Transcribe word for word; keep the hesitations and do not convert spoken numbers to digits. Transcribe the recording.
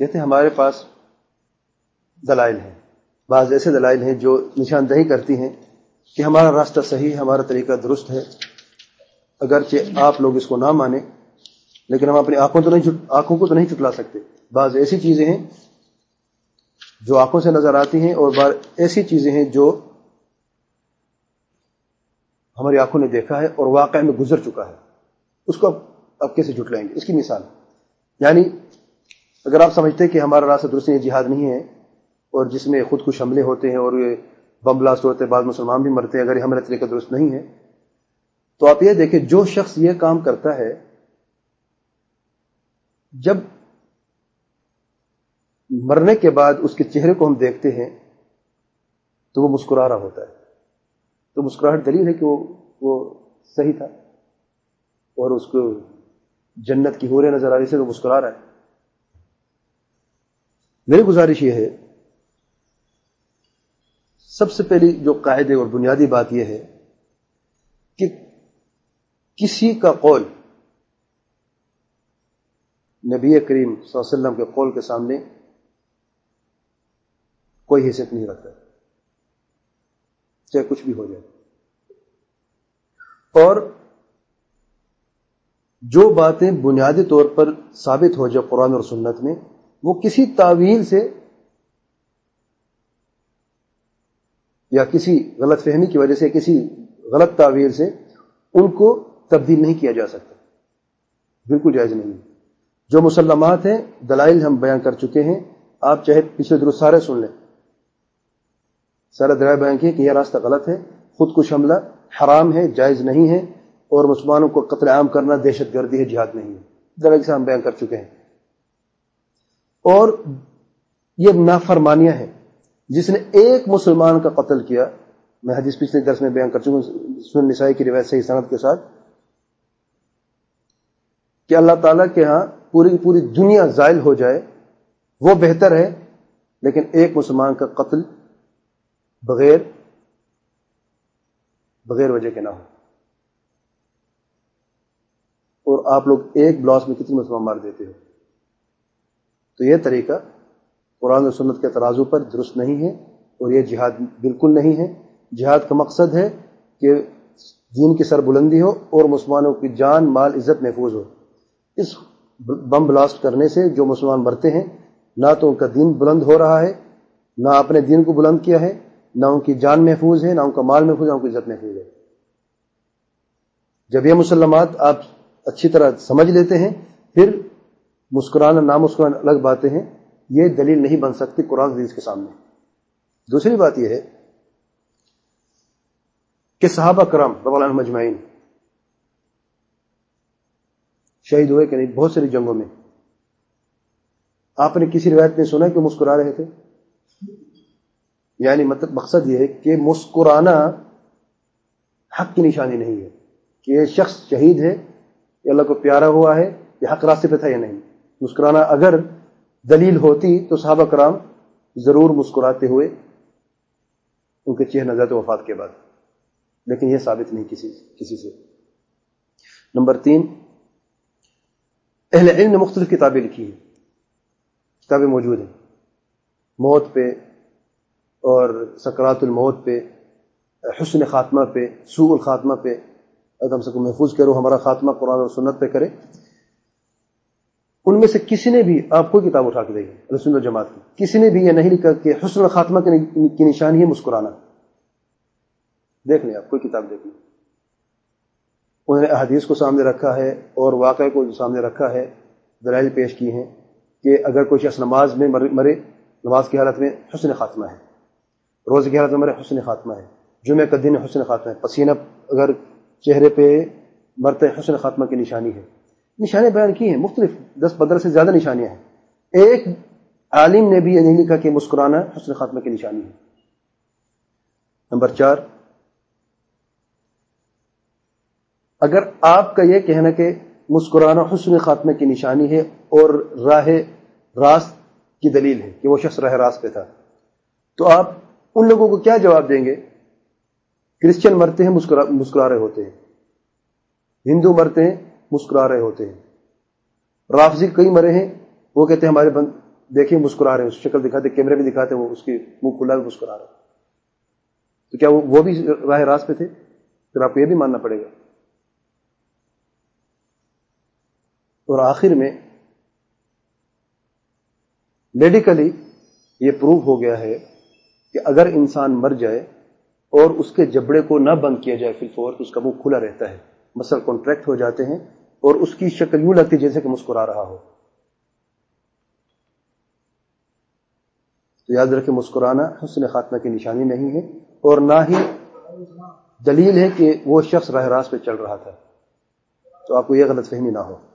کہتے ہیں ہمارے پاس دلائل ہیں، بعض ایسے دلائل ہیں جو نشاندہی کرتی ہیں کہ ہمارا راستہ صحیح ہے، ہمارا طریقہ درست ہے، اگرچہ آپ لوگ اس کو نہ مانیں، لیکن ہم اپنی آنکھوں تو نہیں آنکھوں کو تو نہیں چٹلا سکتے۔ بعض ایسی چیزیں ہیں جو آنکھوں سے نظر آتی ہیں، اور بعض ایسی چیزیں ہیں جو ہماری آنکھوں نے دیکھا ہے اور واقع میں گزر چکا ہے، اس کو اب کیسے جھٹلائیں گے؟ اس کی مثال، یعنی اگر آپ سمجھتے کہ ہمارا راستہ درست نہیں، جہاد نہیں ہے، اور جس میں خود کش حملے ہوتے ہیں اور یہ بم بلاسٹ ہوتے ہیں، بعض مسلمان بھی مرتے ہیں، اگر یہ ہمارا طریقہ درست نہیں ہے، تو آپ یہ دیکھیں جو شخص یہ کام کرتا ہے، جب مرنے کے بعد اس کے چہرے کو ہم دیکھتے ہیں تو وہ مسکرا رہا ہوتا ہے، تو مسکراہٹ دلیل ہے کہ وہ وہ صحیح تھا، اور اس کو جنت کی حوریں نظر آ رہی سے وہ مسکرا رہا ہے۔ میری گزارش یہ ہے، سب سے پہلی جو قاعدے اور بنیادی بات یہ ہے کہ کسی کا قول نبی کریم صلی اللہ علیہ وسلم کے قول کے سامنے کوئی حیثیت نہیں رکھتا، چاہے کچھ بھی ہو جائے۔ اور جو باتیں بنیادی طور پر ثابت ہو جائے قرآن اور سنت میں، وہ کسی تعویل سے یا کسی غلط فہمی کی وجہ سے، کسی غلط تعویل سے ان کو تبدیل نہیں کیا جا سکتا، بالکل جائز نہیں۔ جو مسلمات ہیں، دلائل ہم بیان کر چکے ہیں، آپ چاہے پچھلے درست سارے سن لیں، سارا دلائل بیان کیے کہ یہ راستہ غلط ہے، خود کش حملہ حرام ہے، جائز نہیں ہے، اور مسلمانوں کو قتل عام کرنا دہشت گردی ہے، جہاد نہیں ہے، دلائل سے ہم بیان کر چکے ہیں۔ اور یہ نافرمانیاں ہیں، جس نے ایک مسلمان کا قتل کیا، میں حدیث پچھلے درس میں بیان کر چکا ہوں، سنن نسائی کی روایت صحیح سند کے ساتھ، کہ اللہ تعالیٰ کے ہاں پوری پوری دنیا زائل ہو جائے وہ بہتر ہے، لیکن ایک مسلمان کا قتل بغیر بغیر وجہ کے نہ ہو۔ اور آپ لوگ ایک بلاس میں کتنے مسلمان مار دیتے ہو؟ تو یہ طریقہ قرآن و سنت کے ترازو پر درست نہیں ہے، اور یہ جہاد بالکل نہیں ہے۔ جہاد کا مقصد ہے کہ دین کی سربلندی ہو اور مسلمانوں کی جان مال عزت محفوظ ہو۔ اس بم بلاسٹ کرنے سے جو مسلمان مرتے ہیں، نہ تو ان کا دین بلند ہو رہا ہے، نہ اپنے دین کو بلند کیا ہے، نہ ان کی جان محفوظ ہے، نہ ان کا مال محفوظ ہے، نہ ان کی عزت محفوظ ہے۔ جب یہ مسلمات آپ اچھی طرح سمجھ لیتے ہیں، پھر مسکرانا نہ مسکرانا الگ باتیں ہیں، یہ دلیل نہیں بن سکتی قرآن حدیث کے سامنے۔ دوسری بات یہ ہے کہ صحابہ کرام رضی اللہ عنہم اجمعین شہید ہوئے کہ نہیں بہت ساری جنگوں میں، آپ نے کسی روایت میں سنا کہ مسکرا رہے تھے؟ یعنی مطلب مقصد یہ ہے کہ مسکرانا حق کی نشانی نہیں ہے کہ یہ شخص شہید ہے، یہ اللہ کو پیارا ہوا ہے، یہ حق راستے پہ تھا یا نہیں۔ مسکرانا اگر دلیل ہوتی تو صحابہ کرام ضرور مسکراتے ہوئے ان کے چہرے نظر وفات کے بعد، لیکن یہ ثابت نہیں کسی کسی سے۔ نمبر تین، اہل علم نے مختلف کتابیں لکھی ہیں، کتابیں موجود ہیں موت پہ اور سکرات الموت پہ، حسن خاتمہ پہ، سوء الخاتمہ پہ، اگر ہم سب کو محفوظ کرو ہمارا خاتمہ قرآن اور سنت پہ کرے۔ ان میں سے کسی نے بھی، آپ کوئی کتاب اٹھا کے دیکھیں اہل سنت و جماعت کی، کسی نے بھی یہ نہیں لکھا کہ حسن خاتمہ کی نشانی ہے مسکرانا۔ دیکھ لیں، آپ کوئی کتاب دیکھ لیں، انہوں نے احادیث کو سامنے رکھا ہے اور واقعے کو سامنے رکھا ہے، دلائل پیش کی ہیں کہ اگر کوئی شخص نماز میں مرے، نماز کی حالت میں حسن خاتمہ ہے، روزے کی حالت میں مرے حسن خاتمہ ہے، جمعہ کا دن حسن خاتمہ ہے، پسینہ اگر چہرے پہ مرتے حسن خاتمہ کی نشانی ہے۔ نشانیاں بیان کی ہیں مختلف، دس پندرہ سے زیادہ نشانیاں ہیں۔ ایک عالم نے بھی یہ نہیں لکھا کہ مسکرانا حسن خاتمہ کی نشانی ہے۔ نمبر چار، اگر آپ کا یہ کہنا کہ مسکرانا حسن خاتمہ کی نشانی ہے اور راہ راست کی دلیل ہے کہ وہ شخص راہ راست پہ تھا، تو آپ ان لوگوں کو کیا جواب دیں گے؟ کرسچن مرتے ہیں مسکرا مسکرا رہے ہوتے ہیں، ہندو مرتے ہیں مسکرا رہے ہوتے ہیں، رافضی کئی مرے ہیں، وہ کہتے ہیں ہمارے دیکھیں مسکرا رہے ہیں، اس شکل دکھاتے، کیمرے میں دکھاتے وہ اس کی منہ کھلا ہے مسکرا رہا ہے، تو کیا وہ وہ بھی راہ راست پہ تھے؟ پھر آپ کو یہ بھی ماننا پڑے گا۔ اور آخر میں میڈیکلی یہ پروو ہو گیا ہے کہ اگر انسان مر جائے اور اس کے جبڑے کو نہ بند کیا جائے فی الفور تو اس کا منہ کھلا رہتا ہے، مسل کانٹریکٹ ہو جاتے ہیں اور اس کی شکل یوں لگتی جیسے کہ مسکرا رہا ہو۔ تو یاد رکھیں مسکرانا حسن خاتمہ کی نشانی نہیں ہے، اور نہ ہی دلیل ہے کہ وہ شخص راہ راست پہ چل رہا تھا، تو آپ کو یہ غلط فہمی نہ ہو۔